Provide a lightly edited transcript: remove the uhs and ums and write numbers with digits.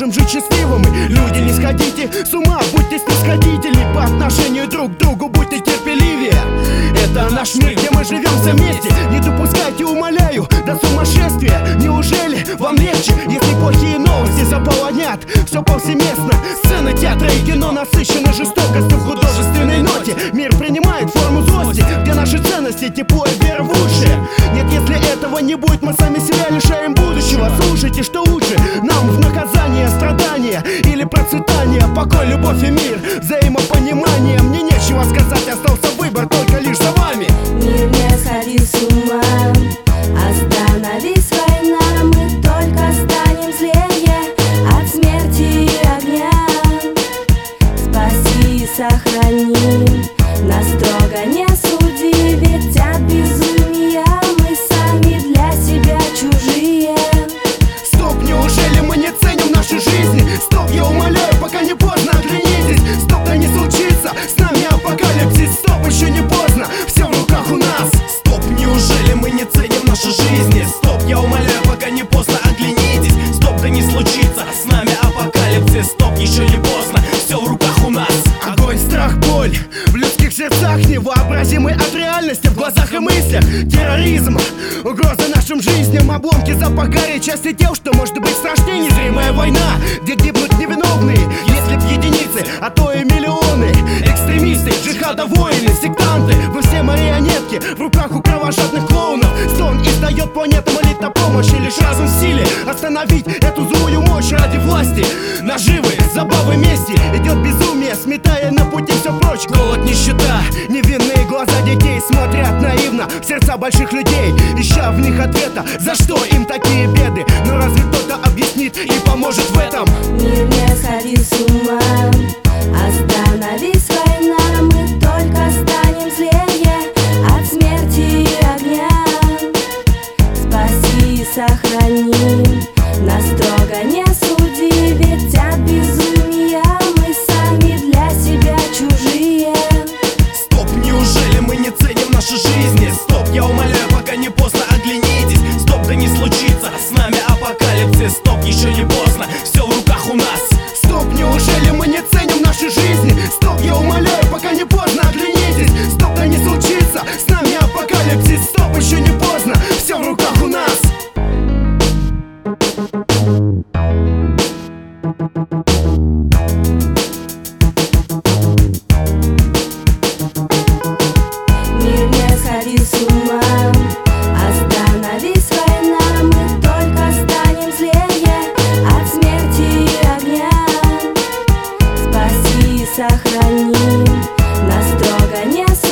сможем жить счастливыми. Люди, не сходите с ума, будьте снисходительны по отношению друг к другу, будьте терпеливее. Это наш мир, где мы живем все вместе. Не допускайте, умоляю, до сумасшествия. Неужели вам легче, если плохие новости заполонят все повсеместно? Сцены театра и кино насыщены жестокостью в художественной ноте. Мир принимает форму злости, где наши ценности, тепло и вера в лучшее. Нет, если этого не будет, мы сами себя лишаем будущего. Слушайте, что лучше нам в наказание, страдания или процветание? Покой, любовь и мир, взаимопонимание. Мне нечего сказать, остался выбор только лишь за вами. Мир, не сходи с ума, остановись, война. Мы только станем злее от смерти и огня. Спаси и сохрани, нас строго не суди, ведь от безумия мы сами для себя чужие. Стоп, неужели мы не ценим наши жизни? Стоп, я умоляю, пока не поздно, оглянитесь. Стоп, да не случится с нами апокалипсис. Стоп, еще не поздно, все в руках у нас. Стоп, неужели мы не ценим наши жизни? Стоп, я умоляю, пока не поздно, оглянитесь. Стоп, да не случится с нами апокалипсис. Стоп, еще не поздно, все в руках у нас. Огонь, страх, боль в людских сердцах, невообразимый от реальности в глазах и мыслях. Терроризм, угроза нашим жизням, обломки, запах гари, части тел, что может быть страшнее. Незримая война, где гибнут невиновные, если б единицы, а то и миллионы. Экстремисты, джихада, воины, сектанты, вы все марионетки в руках у кровожадных клоунов. Стон издает планета, молит на помощь, и лишь разум в силе остановить эту злую мощь ради власти. Наживы, забавы, мести, идет безумие, сметая на пути все прочь. Голод, нищета, невинные глаза детей смотрят наивно в сердца больших людей, ища в них ответа, за что им такие беды. Но разве кто-то объяснит и поможет в этом? Мир, не сходи с ума, остановись, война. Мы только станем злее от смерти и огня. Спаси и сохрани, нас строго не суди, ведь от безумия мы сами для себя чужие. Стоп, неужели мы не ценим наши жизни? Стоп, я умоляю, пока не поздно, оглянитесь. Стоп, да не случится с нами апокалипсис. Стоп, еще не поздно, все в руках у нас. Стоп, неужели мы не ценим наши жизни? Стоп, я умоляю, пока не поздно, оглянитесь. Стоп, да не случится с нами апокалипсис. Стоп, еще не поздно, все в руках у нас. Мир, не сходи с ума, остановись, война. Мы только станем злее от смерти и огня. Спаси и сохрани, нас строго не